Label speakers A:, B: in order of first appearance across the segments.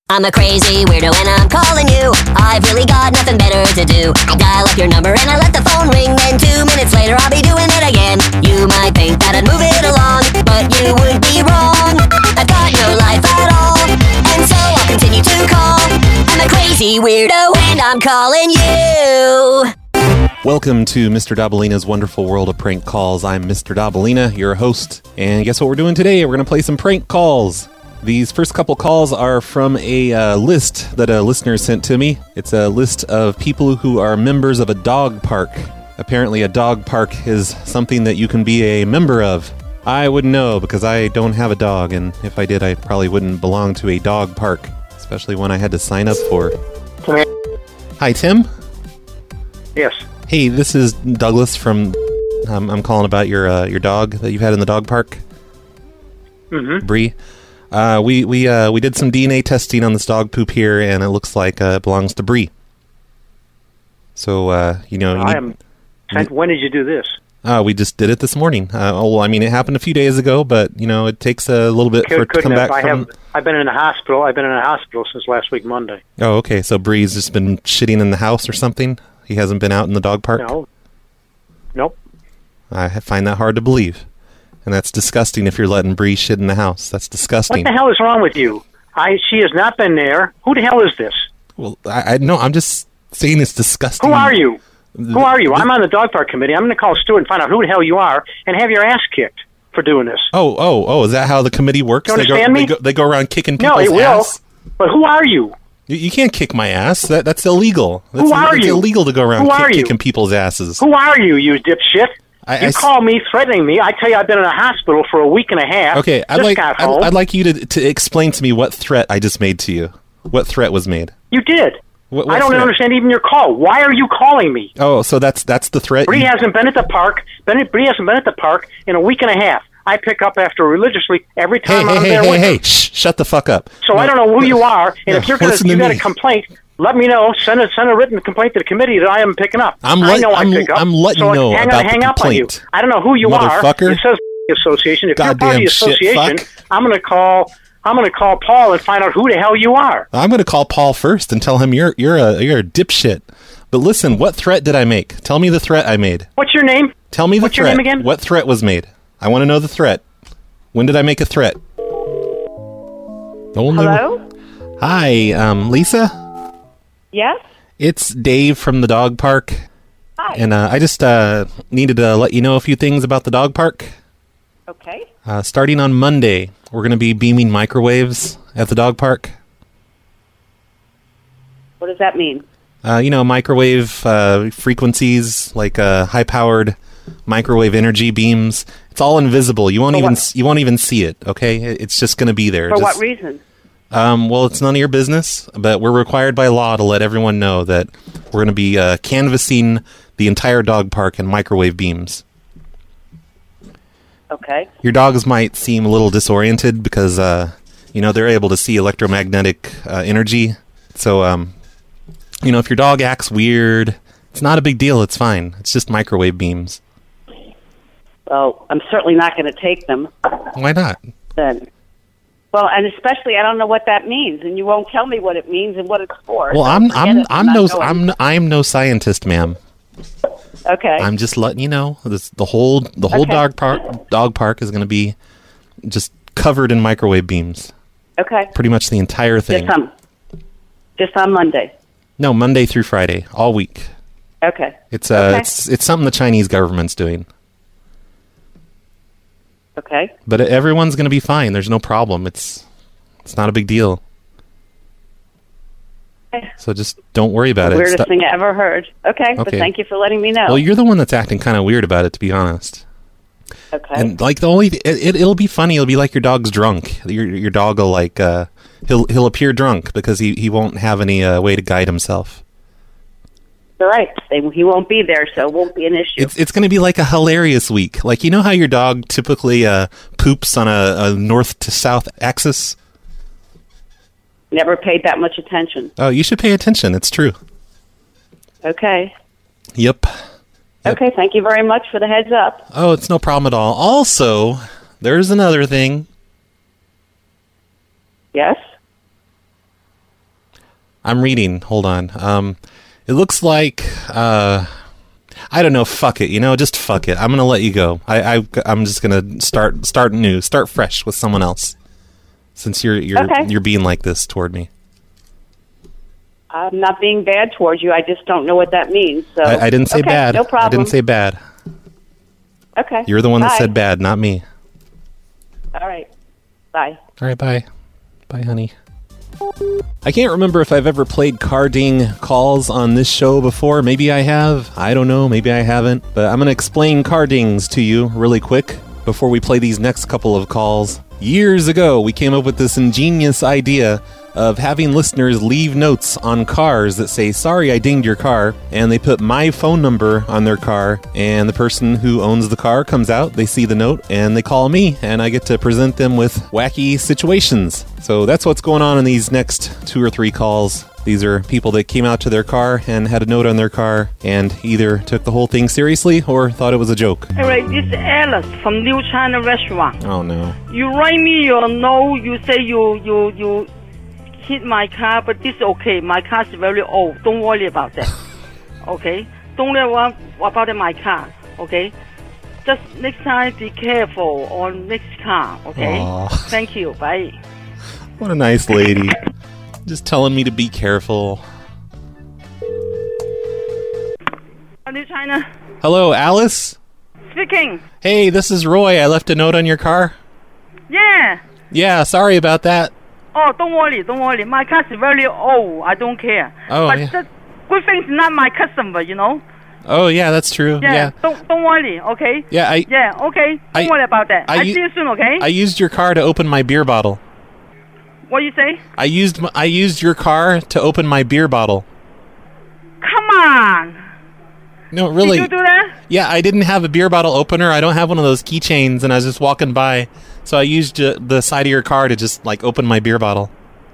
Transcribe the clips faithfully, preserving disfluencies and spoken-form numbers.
A: I'm a crazy weirdo and I'm calling you. I've really got nothing better to do. I dial up your number and I let the phone ring. Then two minutes later I'll be doing it again. You might think that I'd move it along, but you would be wrong. I've got no life at all, and so I'll continue to call. I'm a crazy weirdo and I'm calling you.
B: Welcome to Mister Dabalina's Wonderful World of Prank Calls. I'm Mister Dabalina, your host, and guess what we're doing today? We're going to play some prank calls. These first couple calls are from a uh, list that a listener sent to me. It's a list of people who are members of a dog park. Apparently a dog park is something that you can be a member of. I wouldn't know because I don't have a dog, and if I did, I probably wouldn't belong to a dog park, especially one I had to sign up for. Hi, Tim?
C: Yes.
B: Hey, this is Douglas from... Um, I'm calling about your uh, your dog that you've had in the dog park.
C: Mm-hmm.
B: Bree. Uh, we we uh, we did some D N A testing on this dog poop here, and it looks like uh, it belongs to Bree. So uh, you know, you
C: I
B: need,
C: am. Need, when did you do this?
B: Uh, we just did it this morning. Uh, oh, well, I mean, it happened a few days ago, but you know, it takes a little bit
C: Could,
B: for it to come
C: have.
B: back
C: I
B: from.
C: have. I've been in the hospital. I've been in the hospital since last week Monday.
B: Oh, okay. So Bree's just been shitting in the house or something. He hasn't been out in the dog park.
C: No. Nope.
B: I find that hard to believe. And that's disgusting if you're letting Bree shit in the house. That's disgusting.
C: What the hell is wrong with you? I. She has not been there. Who the hell is this?
B: Well, I, I no, I'm just saying it's disgusting.
C: Who are you? Who are you? I'm on the dog park committee. I'm going to call Stuart and find out who the hell you are and have your ass kicked for doing this.
B: Oh, oh, oh, is that how the committee works?
C: Do you
B: they
C: understand
B: go,
C: me?
B: They go, they go around kicking
C: No,
B: people's
C: it will.
B: ass?
C: But who are you?
B: You, you can't kick my ass. That That's illegal. That's,
C: Who are
B: it's
C: you?
B: illegal to go around
C: Who
B: kick,
C: are you?
B: kicking people's asses.
C: Who are you, you dipshit?
B: I,
C: you
B: I,
C: call me threatening me. I tell you I've been in a hospital for a week and a half.
B: Okay, I'd
C: Just
B: like
C: got
B: I'd,
C: home.
B: I'd like you to to explain to me what threat I just made to you. What threat was made?
C: You did.
B: What, what
C: I don't
B: threat?
C: understand even your call. Why are you calling me?
B: Oh, so that's that's the threat.
C: Bree
B: you,
C: hasn't been at the park. Ben, Bree hasn't been at the park in a week and a half. I pick up after religiously every
B: Hey,
C: time
B: hey,
C: I'm
B: hey,
C: there
B: hey,
C: with
B: hey!
C: her.
B: Shh! Shut the fuck up.
C: So
B: No,
C: I don't know who you are, and
B: no,
C: if you're gonna
B: listen to
C: you got
B: me.
C: a complaint, let me know. Send a send a written complaint to the committee that I am picking up.
B: I'm
C: I
B: let-
C: know
B: I'm-
C: I pick up.
B: I'm letting
C: so
B: you know
C: hang
B: about
C: on, hang
B: the
C: up on you.
B: complaint.
C: I don't know who you
B: Motherfucker.
C: are. It says association. If
B: Goddamn
C: you're part of the
B: shit
C: association,
B: fuck.
C: I'm gonna call. I'm gonna call Paul and find out who the hell you are.
B: I'm going to call Paul first and tell him you're you're a you're a dipshit. But listen, what threat did I make? Tell me the threat I made.
C: What's your name?
B: Tell me the
C: What's
B: threat.
C: your name again?
B: What threat was made? I want to know the threat. When did I make a threat? Only
D: Hello?
B: Hi, um, Lisa?
D: Yes?
B: It's Dave from the dog park.
D: Hi.
B: And uh, I just uh, needed to let you know a few things about the dog park.
D: Okay.
B: Uh, starting on Monday, we're going to be beaming microwaves at the dog park.
D: What does that mean?
B: Uh, you know, microwave uh, frequencies, like uh, high-powered microwave energy beams. It's all invisible. You won't
D: For
B: even
D: what?
B: s- you won't even see it. Okay, It- it's just going to be there.
D: For
B: Just-
D: what reason?
B: Um, well, it's none of your business, but we're required by law to let everyone know that we're going to be uh, canvassing the entire dog park in microwave beams.
D: Okay.
B: Your dogs might seem a little disoriented because, uh, you know, they're able to see electromagnetic uh, energy. So, um, you know, if your dog acts weird, it's not a big deal. It's fine. It's just microwave beams.
D: Well, I'm certainly not going to take them
B: Why not?
D: then. Well, and especially I don't know what that means, and you won't tell me what it means and what it's for.
B: Well,
D: so
B: I'm
D: forget
B: I'm
D: it.
B: I'm
D: not
B: no
D: going.
B: I'm I'm no scientist, ma'am.
D: Okay.
B: I'm just letting you know this, the whole the whole
D: Okay.
B: dog park dog park is going to be just covered in microwave beams.
D: Okay.
B: Pretty much the entire thing.
D: Just on, just on Monday.
B: No, Monday through Friday, all week.
D: Okay.
B: It's uh,
D: Okay.
B: it's it's something the Chinese government's doing.
D: Okay.
B: But everyone's going to be fine. There's no problem. It's it's not a big deal.
D: Okay.
B: So just don't worry about it.
D: Weirdest
B: Stop-
D: thing I ever heard. Okay, but
B: Okay.
D: thank you for letting me know.
B: Well, you're the one that's acting kind of weird about it, to be honest.
D: okay.
B: And like the only, it, it, it'll be funny. It'll be like your dog's drunk. Your your dog will like uh, he'll he'll appear drunk because he, he won't have any uh, way to guide himself.
D: All right. They, he won't be there, so it won't be an issue.
B: It's it's going to be like a hilarious week. Like, you know how your dog typically uh, poops on a, a north to south axis?
D: Never paid that much attention.
B: Oh, you should pay attention. It's true.
D: Okay.
B: Yep. Yep.
D: Okay, thank you very much for the heads up.
B: Oh, it's no problem at all. Also, there's another thing.
D: Yes?
B: I'm reading. Hold on. Um, it looks like uh, I don't know. Fuck it. You know, just fuck it. I'm gonna let you go. I, I I'm just gonna start start new, start fresh with someone else. Since you're you're
D: Okay.
B: you're being like this toward me.
D: I'm not being bad towards you. I just don't know what that means. So
B: I, I didn't say
D: okay,
B: bad.
D: No problem.
B: I didn't say bad.
D: Okay.
B: You're the one that
D: Bye.
B: said bad, not me.
D: All right. Bye.
B: All right, bye. Bye, honey. I can't remember if I've ever played carding calls on this show before. Maybe I have. I don't know. Maybe I haven't. But I'm going to explain cardings to you really quick before we play these next couple of calls. Years ago, we came up with this ingenious idea of having listeners leave notes on cars that say, sorry, I dinged your car, and they put my phone number on their car, and the person who owns the car comes out, they see the note, and they call me, and I get to present them with wacky situations. So that's what's going on in these next two or three calls. These are people that came out to their car and had a note on their car and either took the whole thing seriously or thought it was a joke.
E: All right, this is Alice from New China Restaurant.
B: Oh, no.
E: You write me your note. You say you you you hit my car, but this is okay. My car is very old. Don't worry about that. Okay? Don't worry about my car. Okay? Just next time, be careful on next car. Okay?
B: Aw.
E: Thank you. Bye.
B: What a nice lady. Just telling me to be careful.
E: New China
B: Hello, Alice?
E: speaking.
B: Hey, this is Roy. I left a note on your car.
E: Yeah.
B: Yeah, sorry about that.
E: Oh, don't worry, don't worry. My car is very old. I don't care.
B: Oh,
E: but
B: yeah.
E: the good thing is not my customer, you know.
B: Oh, yeah, that's true.
E: Yeah.
B: Yeah.
E: Don't don't worry. Okay.
B: Yeah, I
E: Yeah. Okay. Don't
B: I-
E: worry about that.
B: I
E: I,
B: u-
E: see you soon. Okay.
B: I used your car to open my beer bottle.
E: What you say?
B: I used m- I used your car to open my beer bottle.
E: Come on.
B: No, really.
E: Did you do that?
B: Yeah, I didn't have a beer bottle opener. I don't have one of those keychains, and I was just walking by, so I used uh, the side of your car to just like open my beer bottle.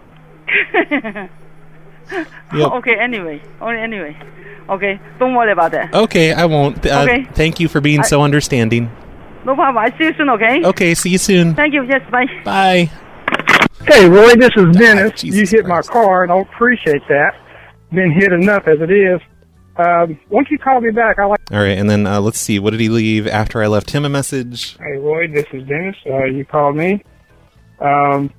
B: Yep.
E: Okay. Anyway. Only anyway. Okay. Don't worry about that.
B: Okay, I won't. Uh,
E: Okay.
B: Thank you for being
E: I-
B: so understanding.
E: No problem. I see you soon. Okay.
B: Okay, see you soon.
E: Thank you. Yes. Bye.
B: Bye.
F: Hey, Roy, this is Dennis.
B: Jesus
F: you hit
B: Christ.
F: my car, and I appreciate that. Been hit enough as it is. Um, why don't you call me back? I like.
B: All right, and then uh, let's see. What did he leave after I left him a message?
F: Hey, Roy, this is Dennis. Uh, you called me. Um,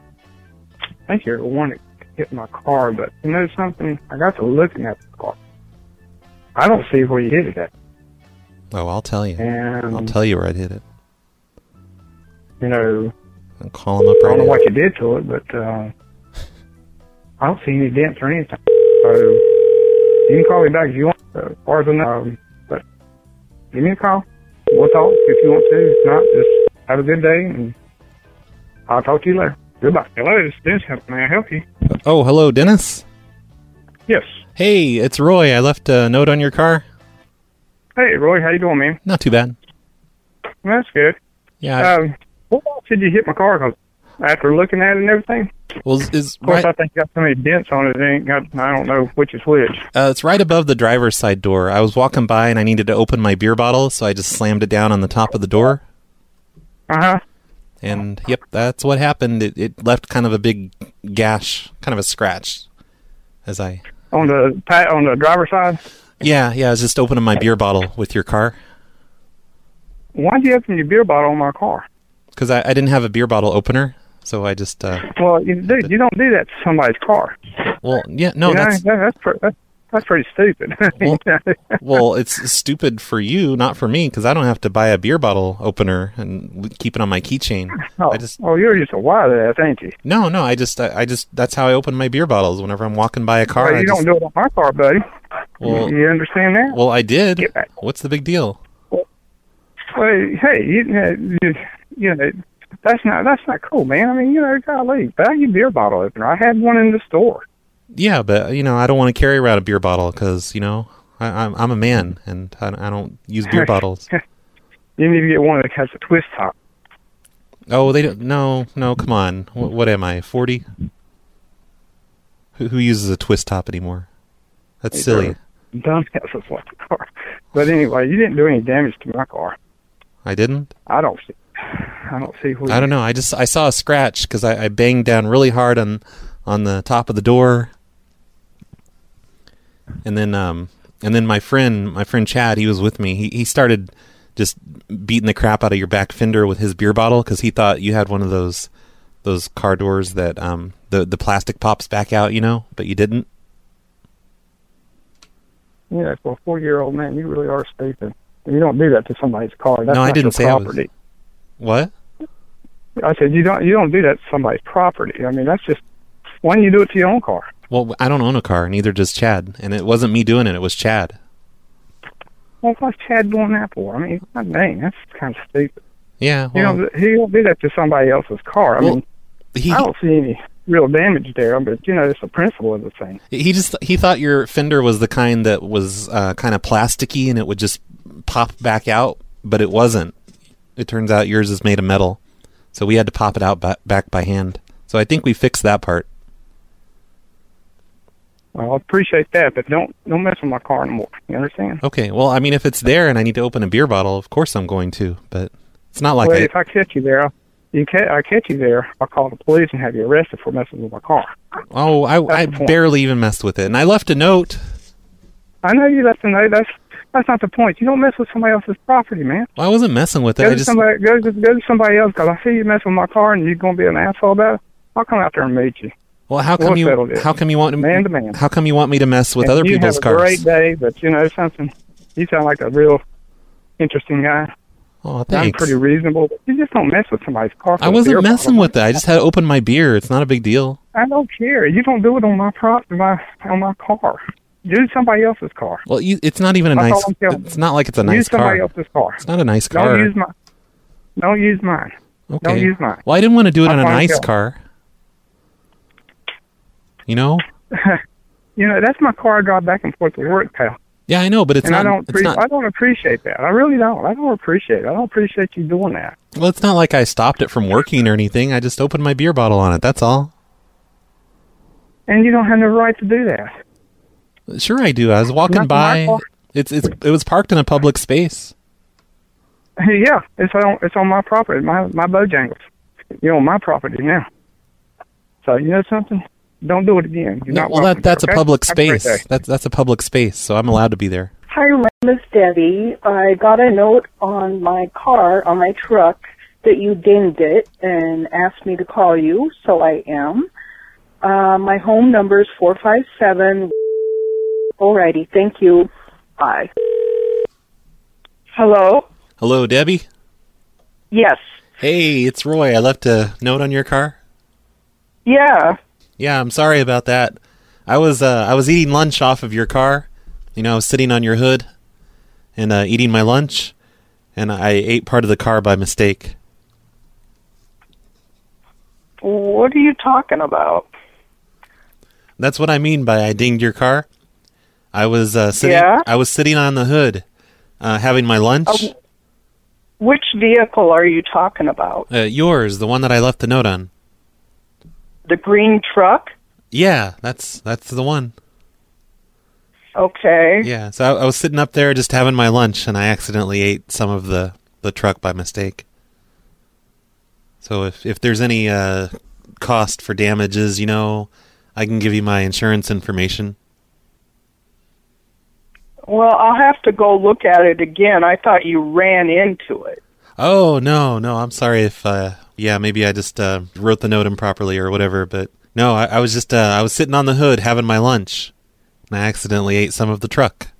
F: I think you're the one that hit my car, but you know something? I got to looking at the car. I don't see where you hit it at.
B: Oh, I'll tell you.
F: And,
B: I'll tell you where I hit it.
F: you know,
B: I'll call him up
F: I
B: right
F: don't know
B: now.
F: what you did to it, but uh, I don't see any dents or anything. So you can call me back if you want. Uh, as far as I know, um, but give me a call. We'll talk if you want to. If not, just have a good day, and I'll talk to you later. Goodbye. Hello, this is Dennis. How may I help you?
B: Oh, hello, Dennis.
F: Yes.
B: Hey, it's Roy. I left a note on your car.
F: Hey, Roy, how you doing, man?
B: Not too bad.
F: That's good.
B: Yeah.
F: Um, what else did you hit my car? 'Cause after looking at it and everything,
B: well, is, is
F: of course,
B: right,
F: I think you got so many dents on it. It ain't got. I don't know which is which.
B: uh, it's right above the driver's side door. I was walking by and I needed to open my beer bottle, so I just slammed it down on the top of the door.
F: Uh huh.
B: And yep, that's what happened. It, it left kind of a big gash, kind of a scratch, as I.
F: On the pa- on the driver's side.
B: Yeah, yeah. I was just opening my beer bottle with your car
F: Why'd you open your beer bottle on my car?
B: because I, I didn't have a beer bottle opener, so I just. Uh,
F: Well, you, dude, you don't do that to somebody's car.
B: well, yeah, no,
F: you know,
B: that's
F: that, that's, pre- that's that's pretty stupid.
B: Well- well, it's stupid for you, not for me, because I don't have to buy a beer bottle opener and keep it on my keychain.
F: oh,
B: I just
F: oh, you're just a wise ass, ain't you?
B: no, no. I just, I, I just. That's how I open my beer bottles whenever I'm walking by a car.
F: Well,
B: I
F: you
B: just,
F: don't do it on my car, buddy.
B: Well-
F: you understand that?
B: well, I did.
F: Get back.
B: What's the big deal?
F: Well, hey, you, you, you know, that's not that's not cool, man. I mean, you know, golly, buy your beer bottle opener. I had one in the store.
B: Yeah, but you know, I don't want to carry around a beer bottle because you know, I, I'm I'm a man and I, I don't use beer bottles.
F: You need to get one that has a twist top.
B: Oh, they don't. No, no. Come on. What, what am I? Forty? Who, who uses a twist top anymore? That's silly.
F: Dumbasses like the car. But anyway, you didn't do any damage to my car.
B: I didn't.
F: I don't see. I don't see who.
B: I don't know. I just I saw a scratch because I, I banged down really hard on on the top of the door, and then um, and then my friend, my friend Chad, he was with me. He he started just beating the crap out of your back fender with his beer bottle because he thought you had one of those those car doors that um the the plastic pops back out, you know, but you didn't.
F: Yeah, for a four-year-old man, you really are stupid. You don't do that to somebody's car. That's
B: no, I
F: not
B: didn't
F: your
B: say I was.
F: property.
B: What?
F: I said you don't you don't do that to somebody's property. I mean, that's just, why don't you do it to your own car?
B: Well, I don't own a car, neither does Chad, and it wasn't me doing it. It was Chad.
F: Well, what's Chad doing that for? I mean, God dang, that's kind of stupid.
B: Yeah,
F: You
B: well,
F: know, he don't do that to somebody else's car. I
B: well,
F: mean,
B: he
F: I don't see any real damage there, but you know, it's the principle of the thing.
B: he just he thought your fender was the kind that was uh, kind of plasticky and it would just pop back out, but it wasn't. It turns out yours is made of metal, so we had to pop it out ba- back by hand. So I think we fixed that part.
F: Well, I appreciate that, but don't don't mess with my car anymore. You understand?
B: Okay, well, I mean, if it's there and I need to open a beer bottle, of course I'm going to, but it's not like
F: well,
B: I...
F: if I catch you there, you ca- I catch you there, I'll call the police and have you arrested for messing with my car.
B: Oh, I, I
F: the point.
B: barely even messed with it, and I left a note.
F: I know you left a note. That's that's not the point. You don't mess with somebody else's property, man.
B: Well, I wasn't messing with it.
F: Go
B: I
F: to
B: just...
F: somebody, go to, go to somebody else, because I see you messing with my car and you're going to be an asshole about it. I'll come out there and meet you.
B: Well, how come
F: We'll
B: you?
F: settle this.
B: How come you want
F: Man to man.
B: How come you want me to mess with
F: And
B: other
F: you
B: people's
F: have a
B: cars?
F: great day, but you know something. You sound like a real interesting guy.
B: Oh,
F: I'm
B: thanks.
F: pretty reasonable, but you just don't mess with somebody's car. For
B: I
F: a
B: wasn't
F: beer
B: messing
F: bottle.
B: with it. I just had to open my beer. It's not a big deal.
F: I don't care. You don't do it on my prop, my on my car. Use somebody else's car.
B: Well, you, it's not even a
F: That's
B: nice.
F: all I'm telling you.
B: It's not like it's a nice
F: use somebody
B: car.
F: else's car.
B: It's not a nice car.
F: Don't use my. Don't use mine.
B: okay.
F: Don't use mine.
B: Well, I didn't want to do it
F: I'm
B: on a
F: trying to
B: nice
F: tell.
B: car. You know?
F: You know, that's my car I drive back and forth to work, pal.
B: Yeah, I know, but it's
F: and
B: not.
F: I don't.
B: it's
F: Pre-
B: not.
F: I don't appreciate that. I really don't. I don't appreciate it. I don't appreciate you doing that.
B: Well, it's not like I stopped it from working or anything. I just opened my beer bottle on it. That's all.
F: And you don't have the right to do that.
B: Sure, I do. I was walking
F: Not
B: by.
F: my car.
B: It's it's it was parked in a public space.
F: Yeah, it's on. It's on my property. My my Bojangles. You're on my property now. So you know something? Don't do it again. You're
B: No,
F: not
B: well,
F: welcome,
B: that that's
F: okay?
B: a public
F: Have a great
B: space.
F: day.
B: That's that's a public space, so I'm allowed to be there.
G: Hi, my name is Debbie. I got a note on my car, on my truck, that you dinged it and asked me to call you, so I am. Uh, my home number is four five seven. Alrighty, thank you. Bye.
D: Hello?
B: Hello, Debbie.
D: Yes.
B: Hey, it's Roy. I left a note on your car.
D: Yeah.
B: Yeah, I'm sorry about that. I was uh, I was eating lunch off of your car. You know, I was sitting on your hood and uh, eating my lunch, and I ate part of the car by mistake.
D: What are you talking about?
B: That's what I mean by I dinged your car. I was uh, sitting.
D: Yeah?
B: I was sitting on the hood, uh, having my lunch.
D: Um, Which vehicle are you talking about?
B: Uh, yours, the one that I left the note on.
D: The green truck?
B: Yeah, that's that's the one.
D: Okay.
B: Yeah, so I, I was sitting up there just having my lunch, and I accidentally ate some of the, the truck by mistake. So if if there's any uh, cost for damages, you know, I can give you my insurance information.
D: Well, I'll have to go look at it again. I thought you ran into it.
B: Oh, no, no, I'm sorry if, uh, yeah, maybe I just uh, wrote the note improperly or whatever, but no, I, I was just, uh, I was sitting on the hood having my lunch, and I accidentally ate some of the truck.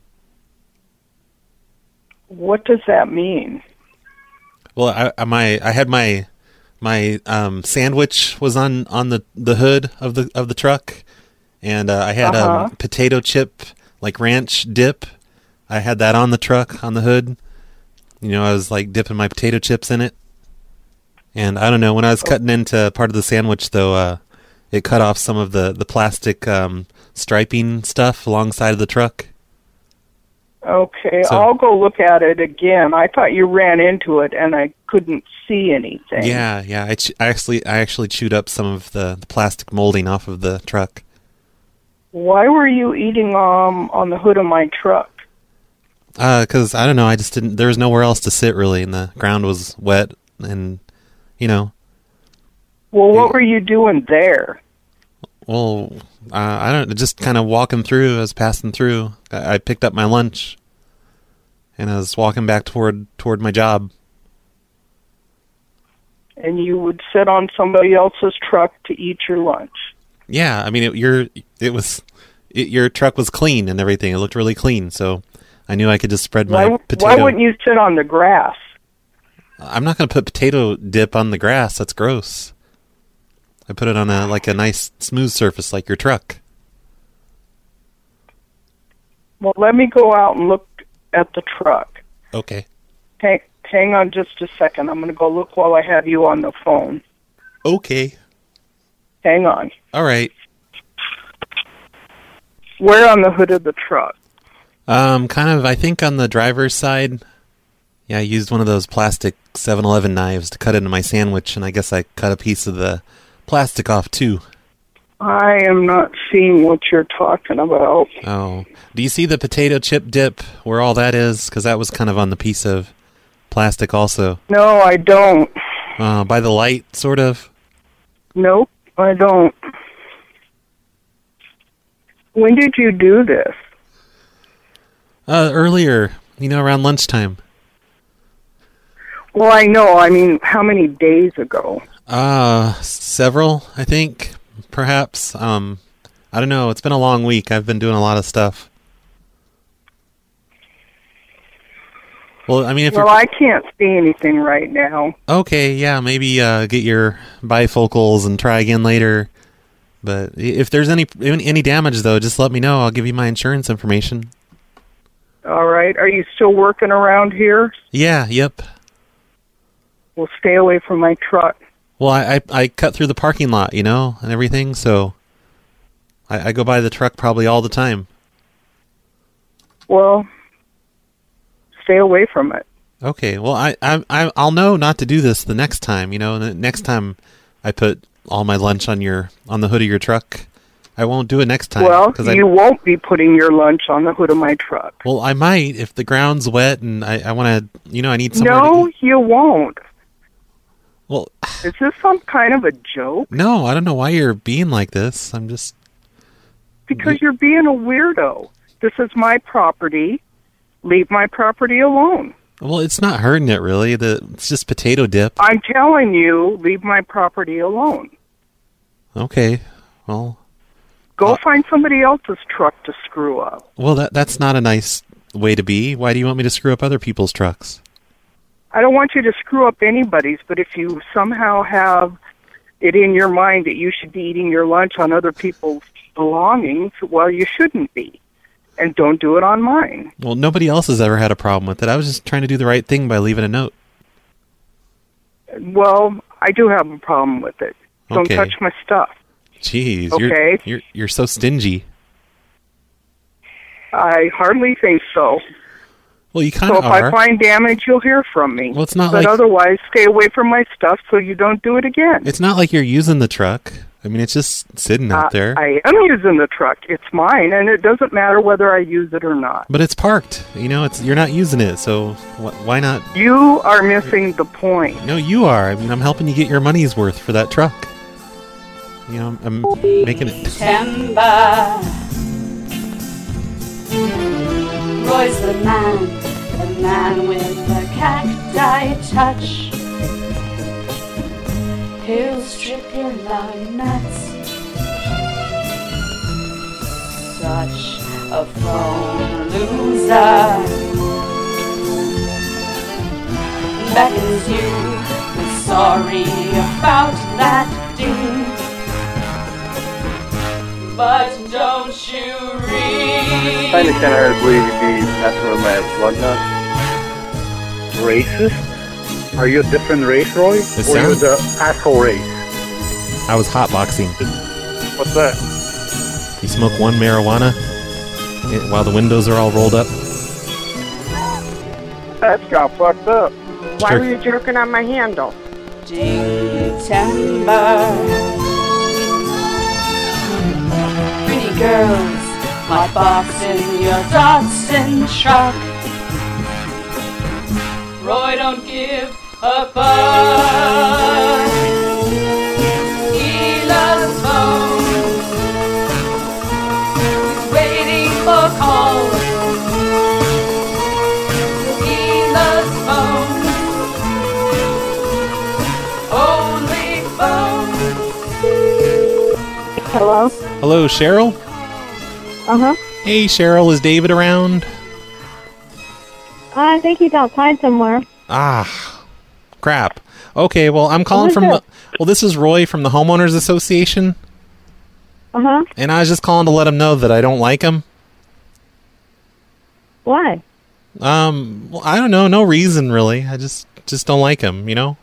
D: What does that mean?
B: Well, I, I my I had my my um, sandwich was on, on the, the hood of the of the truck, and uh, I had
D: Uh-huh.
B: um, potato chip like ranch dip. I had that on the truck on the hood. You know, I was like dipping my potato chips in it, and I don't know when I was cutting into part of the sandwich though, uh, it cut off some of the the plastic um, striping stuff alongside of the truck.
D: Okay,
B: So-
D: I'll go look at it again. I thought you ran into it and I couldn't see anything.
B: Yeah, yeah. I, ch- I actually I actually chewed up some of the, the plastic molding off of the truck.
D: Why were you eating um on the hood of my truck?
B: Uh, 'cause I don't know. I just didn't. There was nowhere else to sit really, and the ground was wet, and you know.
D: Well, what were you doing there?
B: Well, uh, I don't, just kind of walking through, I was passing through. I, I picked up my lunch, and I was walking back toward toward my job.
G: And you would sit on somebody else's truck to eat your lunch.
B: Yeah, I mean, it, your it was it, your truck was clean and everything. It looked really clean, so I knew I could just spread my
G: why,
B: potato.
G: Why wouldn't you sit on the grass?
B: I'm not going to put potato dip on the grass. That's gross. I put it on a like a nice smooth surface like your truck.
G: Well, let me go out and look at the truck.
B: Okay.
G: Hang, hang on just a second. I'm going to go look while I have you on the phone.
B: Okay.
G: Hang on.
B: All right.
G: Where on the hood of the truck?
B: Um, kind of, I think on the driver's side. Yeah, I used one of those plastic seven eleven knives to cut into my sandwich, and I guess I cut a piece of the plastic off, too.
G: I am not seeing what you're talking about.
B: Oh. Do you see the potato chip dip, where all that is? Because that was kind of on the piece of plastic also.
G: No, I don't.
B: Uh, by the light, sort of?
G: Nope, I don't. When did you do this?
B: Uh, earlier, you know, around lunchtime.
G: Well, I know. I mean, how many days ago?
B: Uh, several, I think, perhaps. Um, I don't know. It's been a long week. I've been doing a lot of stuff. Well, I mean, if
G: well,
B: you're...
G: I can't see anything right now.
B: Okay, yeah, maybe uh, get your bifocals and try again later. But if there's any any damage, though, just let me know. I'll give you my insurance information.
G: All right. Are you still working around here?
B: Yeah, yep.
G: Well, stay away from my truck.
B: Well, I, I, I cut through the parking lot, you know, and everything, so I, I go by the truck probably all the time.
G: Well, stay away from it.
B: Okay, well, I, I, I, I'll know not to do this the next time, you know, and the next time I put all my lunch on your on the hood of your truck, I won't do it next time.
G: Well,
B: cause
G: you
B: I,
G: won't be putting your lunch on the hood of my truck.
B: Well, I might if the ground's wet and I, I want to, you know, I need somewhere
G: No,
B: to eat.
G: you won't.
B: Well,
G: is this some kind of a joke?
B: No, I don't know why you're being like this. I'm just...
G: Because you're being a weirdo. This is my property. Leave my property alone.
B: Well, it's not hurting it, really. The, it's just potato dip.
G: I'm telling you, leave my property alone.
B: Okay, well...
G: Go
B: uh,
G: find somebody else's truck to screw up.
B: Well, that that's not a nice way to be. Why do you want me to screw up other people's trucks?
G: I don't want you to screw up anybody's, but if you somehow have it in your mind that you should be eating your lunch on other people's belongings, well, you shouldn't be. And don't do it on mine.
B: Well, nobody else has ever had a problem with it. I was just trying to do the right thing by leaving a note.
G: Well, I do have a problem with it. Don't
B: Okay.
G: touch my stuff.
B: Jeez,
G: Okay.
B: you're, you're, you're so stingy.
G: I hardly think so.
B: Well, you kind
G: So
B: of
G: if
B: are.
G: I find damage, you'll hear from me.
B: Well, it's not
G: but
B: like-
G: otherwise, stay away from my stuff so you don't do it again.
B: It's not like you're using the truck. I mean, it's just sitting out
G: Uh,
B: there.
G: I am using the truck. It's mine, and it doesn't matter whether I use it or not.
B: But it's parked. You know, it's you're not using it, so wh- why not?
G: You are missing the point.
B: No, you are. I mean, I'm helping you get your money's worth for that truck. You know, I'm, I'm making it...
H: September. Roy's the man, the man with the cacti touch. He'll strip your love nuts. Such a phone loser. Beckons you with sorry about that dude. But don't you read?
I: Kinda can't hardly believe you'd be messing with my plug nut. Racist? Are you a different race, Roy?
B: It
I: or are you
B: sounds-
I: the asshole race?
B: I was hotboxing.
I: What's that?
B: You smoke one marijuana eh, while the windows are all rolled up?
G: That's got fucked up.
J: Why
B: Sure.
J: were you jerking on my handle?
H: September. Pretty girls, my box in your Datsun truck. Roy, don't give a fuck. He loves phones.
B: Hello, Cheryl?
J: Uh-huh.
B: Hey, Cheryl, is David around?
J: I think he's outside somewhere.
B: Ah, crap. Okay, well, I'm calling
J: Who's
B: from
J: this?
B: the... Well, this is Roy from the Homeowners Association,
J: Uh-huh.
B: and I was just calling to let him know that I don't like him.
J: Why?
B: Um, well, I don't know, no reason, really. I just just don't like him, you know?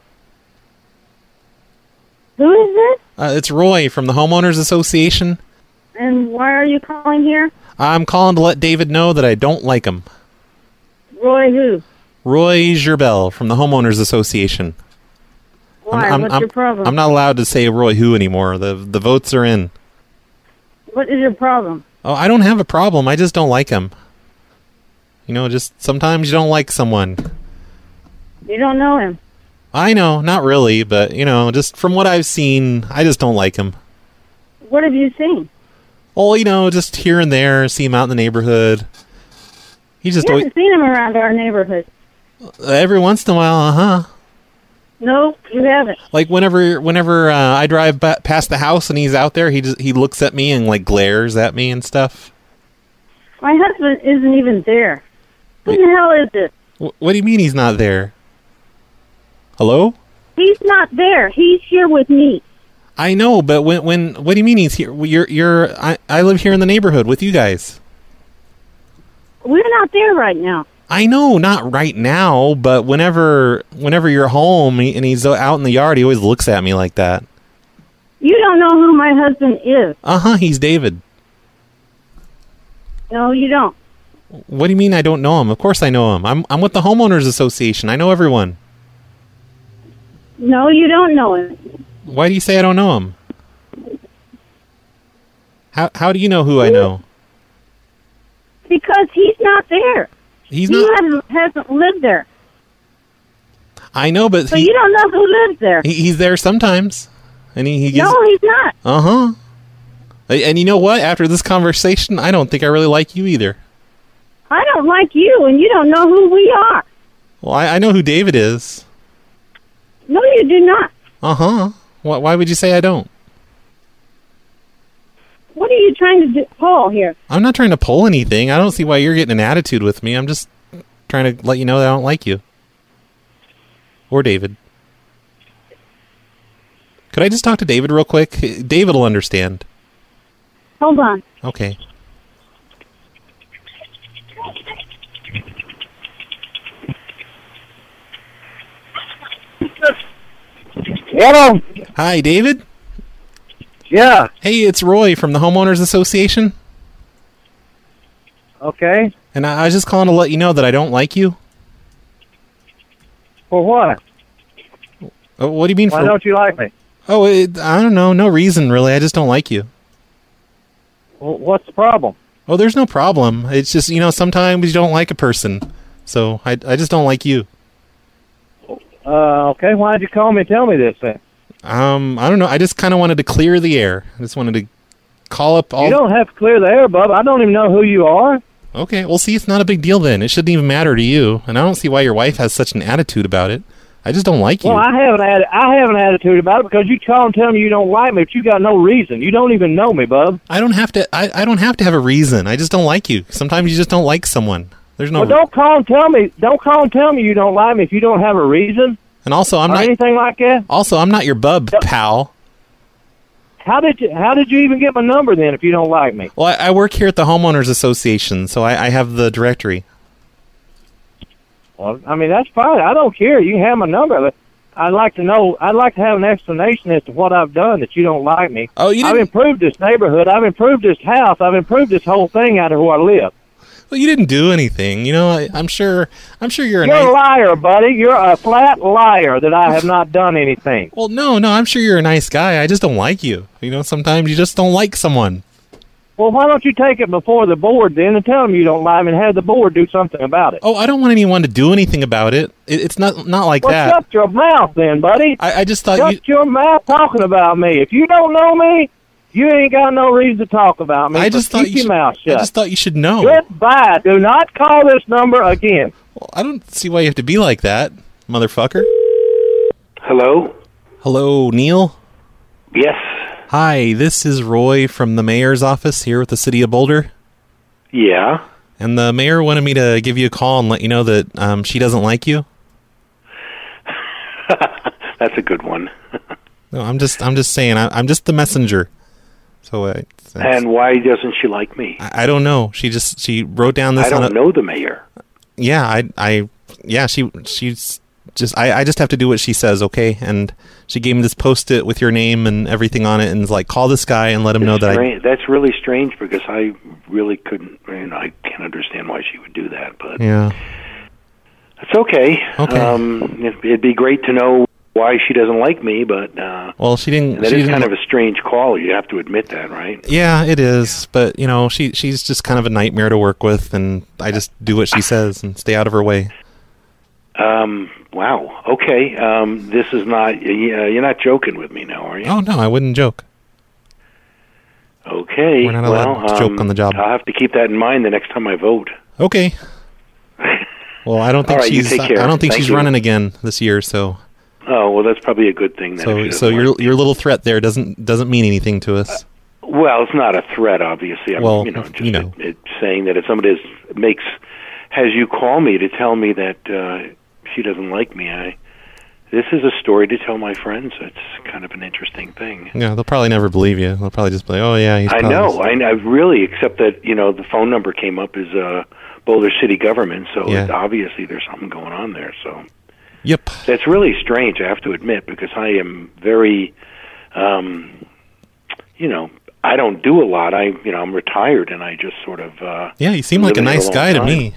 J: Who is this?
B: Uh, it's Roy from the Homeowners Association.
J: And why are you calling here?
B: I'm calling to let David know that I don't like him.
J: Roy who?
B: Roy Gerbel from the Homeowners Association.
J: Why?
B: I'm, I'm,
J: What's
B: I'm,
J: your problem?
B: I'm not allowed to say Roy who anymore. The the votes are in.
J: What is your problem?
B: Oh, I don't have a problem. I just don't like him. You know, just sometimes you don't like someone.
J: You don't know him.
B: I know, not really, but, you know, just from what I've seen, I just don't like him.
J: What have you seen?
B: Well, you know, just here and there, see him out in the neighborhood. He just
J: You
B: always,
J: haven't seen him around our neighborhood.
B: every once in a while, uh-huh.
J: No, you haven't.
B: Like whenever whenever uh, I drive ba- past the house and he's out there, he just he looks at me and like glares at me and stuff.
J: My husband isn't even there. Who the hell is this?
B: Wh- what do you mean he's not there? Hello?
J: He's not there. He's here with me.
B: I know, but when when what do you mean he's here? Well, You're you're I, I live here in the neighborhood with you guys.
J: We're not there right now.
B: I know, not right now, but whenever whenever you're home and he's out in the yard, he always looks at me like that.
J: You don't know who my husband is.
B: Uh-huh, he's David.
J: No, you don't.
B: What do you mean I don't know him? Of course I know him. I'm I'm with the Homeowners Association. I know everyone.
J: No, you don't know him.
B: Why do you say I don't know him? How how do you know who I know?
J: Because he's not there.
B: He's
J: he
B: not.
J: hasn't, hasn't lived there.
B: I know, but
J: So
B: he,
J: you don't know who lives there.
B: he he's there sometimes, and he, he gives.
J: No, he's not.
B: Uh huh. And you know what? After this conversation, I don't think I really like you either.
J: I don't like you, and you don't know who we are.
B: Well, I, I know who David is.
J: No, you do not.
B: Uh huh. Why, why would you say I don't?
J: What are you trying to do, Paul, here?
B: I'm not trying to pull anything. I don't see why you're getting an attitude with me. I'm just trying to let you know that I don't like you. Or David. Could I just talk to David real quick? David will understand.
J: Hold on.
B: Okay.
I: Hello.
B: Hi, David.
I: Yeah.
B: Hey, it's Roy from the Homeowners Association.
I: Okay.
B: And I, I was just calling to let you know that I don't like you.
I: For what?
B: Oh, what do you mean
I: Why
B: for...
I: don't you like me?
B: Oh, it, I don't know. No reason, really. I just don't like you.
I: Well, what's the problem?
B: Oh, there's no problem. It's just, you know, sometimes you don't like a person. So I, I just don't like you.
I: Uh, okay. Why did you call me and tell me this then?
B: Um, I don't know. I just kind of wanted to clear the air. I just wanted to call up all...
I: You don't have to clear the air, bub. I don't even know who you are.
B: Okay, well, see, it's not a big deal then. It shouldn't even matter to you. And I don't see why your wife has such an attitude about it. I just don't like you.
I: Well, I have an atti- I have an attitude about it because you call and tell me you don't like me, but you got no reason. You don't even know me, bub.
B: I don't have to. I, I don't have to have a reason. I just don't like you. Sometimes you just don't like someone. There's no.
I: Well, don't call and tell me. Don't call and tell me you don't like me if you don't have a reason.
B: And also, I'm
I: or
B: not
I: anything like that.
B: Also, I'm not your bub, pal.
I: How did you How did you even get my number then if you don't like me?
B: Well, I, I work here at the Homeowners Association, so I, I have the directory.
I: Well, I mean that's fine. I don't care. You can have my number. I'd like to know. I'd like to have an explanation as to what I've done that you don't like me.
B: Oh, you
I: I've
B: didn't...
I: improved this neighborhood. I've improved this house. I've improved this whole thing out of where I live.
B: Well, you didn't do anything. You know, I, I'm sure. I'm sure you're a
I: You're
B: nice...
I: a liar, buddy. You're a flat liar that I have not done anything.
B: Well, no, no. I'm sure you're a nice guy. I just don't like you. You know, sometimes you just don't like someone.
I: Well, why don't you take it before the board then and tell them you don't like me and have the board do something about it?
B: Oh, I don't want anyone to do anything about it. it it's not not like
I: well,
B: that.
I: shut your mouth then, buddy.
B: I, I just thought
I: shut
B: you...
I: your mouth talking about me. If you don't know me, you ain't got no reason to talk about me.
B: I just
I: so
B: thought
I: keep
B: you
I: your
B: should,
I: mouth shut.
B: I just thought you should know.
I: Goodbye. Do not call this number again.
B: Well, I don't see why you have to be like that, motherfucker.
K: Hello?
B: Hello, Neil?
K: Yes.
B: Hi, this is Roy from the mayor's office here with the city of Boulder.
I: Yeah.
B: And the mayor wanted me to give you a call and let you know that um, she doesn't like you.
I: That's a good one.
B: No, I'm just I'm just saying I, I'm just the messenger. So uh,
I: and why doesn't she like me?
B: I, I don't know. She just she wrote down this.
I: I don't
B: on a,
I: know the mayor.
B: Yeah, I I yeah she she's just I, I just have to do what she says, okay? And she gave me this post-it with your name and everything on it, and is like, call this guy and let him know that I.
I: That's really strange because I really couldn't. You know, I can't understand why she would do that, but
B: yeah,
I: it's okay.
B: Okay.
I: Um, it'd be great to know why she doesn't like me, but uh,
B: well, she didn't.
I: That
B: she
I: is
B: didn't,
I: kind of a strange call. You have to admit that, right?
B: Yeah, it is. But you know, she she's just kind of a nightmare to work with, and I just do what she says and stay out of her way.
I: Um. Wow. Okay. Um. This is not. Uh, you're not joking with me now, are you?
B: Oh no, I wouldn't joke.
I: Okay.
B: We're not
I: well,
B: allowed to
I: um,
B: joke on the job.
I: I'll have to keep that in mind the next time I vote.
B: Okay. Well, I don't think
I: All right, you
B: she's.
I: take care.
B: I don't think
I: Thank
B: she's
I: you.
B: running again this year. So.
I: Oh well, that's probably a good thing. Then, if she
B: So, so
I: doesn't
B: your
I: like me.
B: your little threat there doesn't doesn't mean anything to us.
I: Well, it's not a threat, obviously. I'm,
B: Well,
I: you know, just
B: you know.
I: It, it's saying that if somebody is, makes has you call me to tell me that uh, she doesn't like me, I this is a story to tell my friends. It's kind of an interesting thing.
B: Yeah, they'll probably never believe you. They'll probably just be like, "Oh yeah, he's."
I: I
B: probably
I: know.
B: just-
I: I, I really, except that you know the phone number came up as uh, Boulder City Government, so
B: Yeah.
I: it, obviously there's something going on there. So.
B: Yep.
I: That's really strange, I have to admit, because I am very, um, you know, I don't do a lot. I, you know, I'm retired, and I just sort of. Uh,
B: Yeah, you seem like a
I: living here
B: nice
I: long
B: guy to
I: time.
B: me.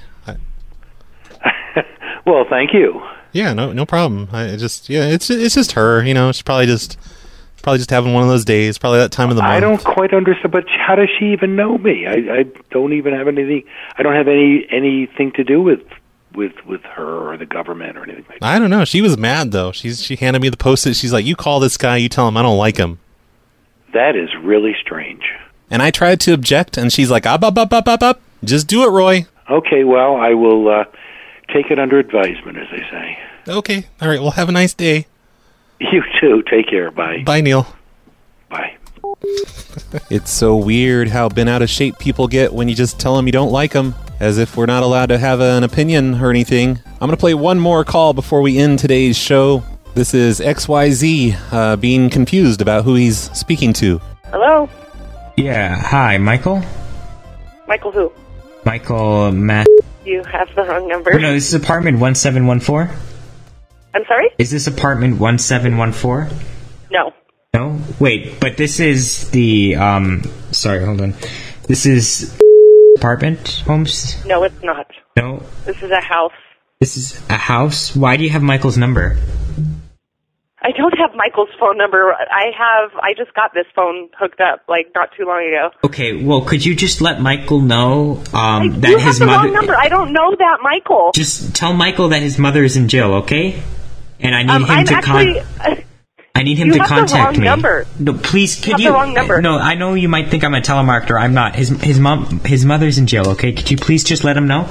I: Well, thank you.
B: Yeah, no, no problem. I just, yeah, it's it's just her. You know, she's probably just probably just having one of those days. Probably that time of the month.
I: I don't quite understand, but how does she even know me? I, I don't even have anything. I don't have any anything to do with with with her or the government or anything like that.
B: I don't know. She was mad though. She's she handed me the post-it. She's like, "You call this guy. You tell him I don't like him."
I: That is really strange.
B: And I tried to object, and she's like, "Up, up, up, up, up, up. Just do it, Roy."
I: Okay, well, I will uh, take it under advisement, as they say.
B: Okay. All right. Well, have a nice day.
I: You too. Take care. Bye.
B: Bye, Neil.
I: Bye.
B: It's so weird how bent out of shape people get when you just tell them you don't like them, as if we're not allowed to have an opinion or anything. I'm going to play one more call before we end today's show. This is X Y Z uh, being confused about who he's speaking to.
K: Hello?
L: Yeah, hi, Michael?
K: Michael who?
L: Michael Matt.
K: You have the wrong number.
L: Oh, no, this is apartment one seven one four?
K: I'm sorry?
L: Is this apartment one seven one four?
K: No.
L: No? Wait, but this is the, um, sorry, hold on. This is apartment homes?
K: No, it's not.
L: No?
K: This is a house.
L: This is a house? Why do you have Michael's number?
K: I don't have Michael's phone number. I have, I just got this phone hooked up, like, not too long ago.
L: Okay, well, could you just let Michael know, um,
K: I,
L: that
K: you
L: his
K: have the
L: mother...
K: wrong number. I don't know that Michael.
L: Just tell Michael that his mother is in jail, okay? And I need
K: um,
L: him
K: I'm
L: to
K: actually...
L: con- I need him
K: you
L: to
K: have
L: contact
K: the wrong
L: me.
K: Number.
L: No, please, could
K: you have
L: you?
K: the wrong number.
L: No, I know you might think I'm a telemarketer. I'm not. His his mom, his mother's in jail. Okay, could you please just let him know?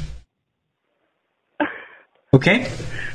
L: Okay.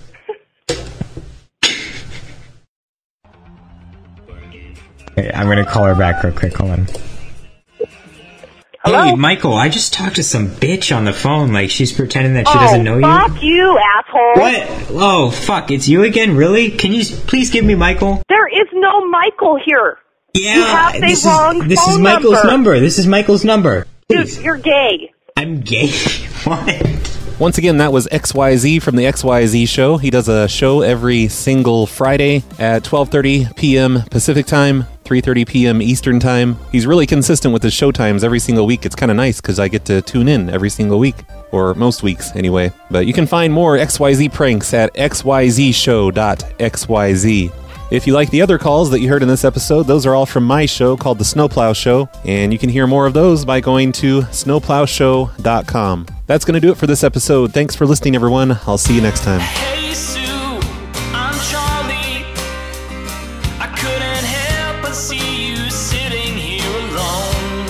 L: Okay, I'm gonna call her back real quick. Hold on.
K: Hello?
L: Hey, Michael, I just talked to some bitch on the phone. Like she's pretending that she
K: oh,
L: doesn't know you.
K: fuck you, asshole.
L: What? Oh, fuck! It's you again? Really? Can you s- please give me Michael?
K: There is no Michael here.
L: Yeah,
K: you have the
L: this
K: wrong
L: is this
K: phone
L: is Michael's
K: number.
L: number. This is Michael's number. Please.
K: Dude, you're gay.
L: I'm gay. What?
B: Once again, that was X Y Z from the X Y Z Show. He does a show every single Friday at twelve thirty p.m. Pacific Time, three thirty p.m. Eastern Time. He's really consistent with his show times every single week. It's kind of nice because I get to tune in every single week, or most weeks anyway. But you can find more X Y Z pranks at x y z show dot x y z. If you like the other calls that you heard in this episode, those are all from my show called The Snowplow Show, and you can hear more of those by going to snowplow show dot com. That's going to do it for this episode. Thanks for listening, everyone. I'll see you next time.
M: Hey Sue, I'm Charlie. I couldn't help but see you sitting here alone.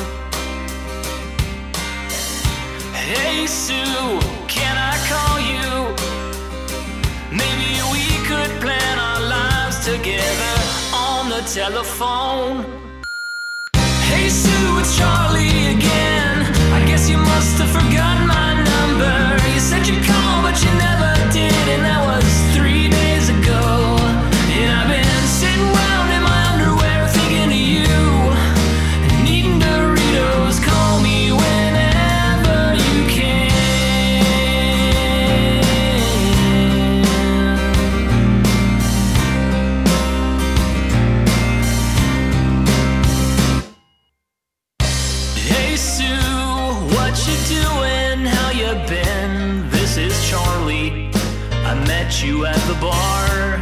M: Hey Sue, can I call you? Maybe we could plan our lives together on the telephone. Hey Sue, it's Charlie again. I guess you must have forgotten my number. You said you'd call, but you never did, and that was three days ago. And I've been sitting around in my underwear thinking of you and eating Doritos. Call me whenever you can. Hey Sue, what you doing? How you been? This is Charlie. I met you at the bar.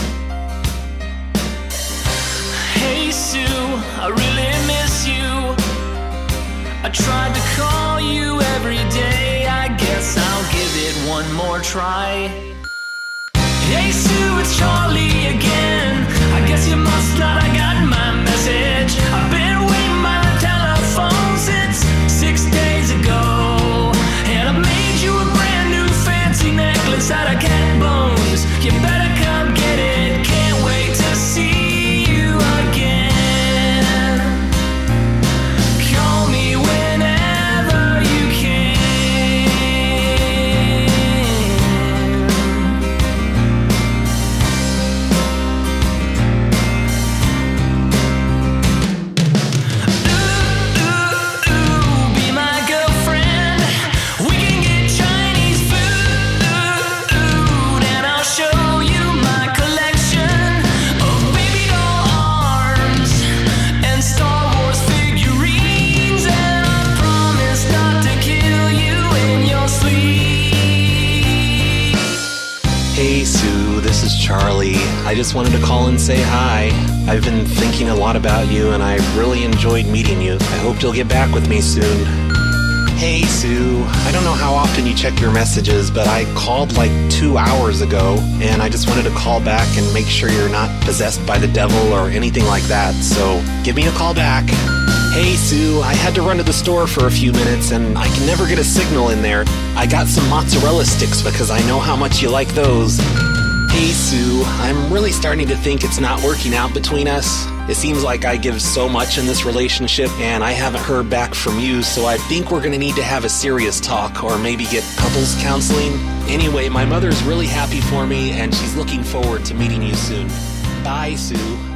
M: Hey Sue, I really miss you. I tried to call you every day. I guess I'll give it one more try. Hey Sue, it's Charlie again. I guess you must not have gotten my message. I've been waiting by the telephone since six days ago. And I made you a brand new fancy necklace out of cat bones. You better come get it. Can't wait to see you again. Call me whenever you can. Be my girlfriend. We can get Chinese food, and I'll show you my collection of baby doll arms and Star Wars figurines. And I promise not to kill you in your sleep.
B: Hey Sue, this is Charlie. I just wanted to call and say hi. I've been thinking a lot about you and I really enjoyed meeting you. I hope you'll get back with me soon. Hey Sue, I don't know how often you check your messages, but I called like two hours ago and I just wanted to call back and make sure you're not possessed by the devil or anything like that, so give me a call back. Hey Sue, I had to run to the store for a few minutes and I can never get a signal in there. I got some mozzarella sticks because I know how much you like those. Hey Sue, I'm really starting to think it's not working out between us. It seems like I give so much in this relationship and I haven't heard back from you, so I think we're gonna need to have a serious talk or maybe get couples counseling. Anyway, my mother's really happy for me and she's looking forward to meeting you soon. Bye, Sue.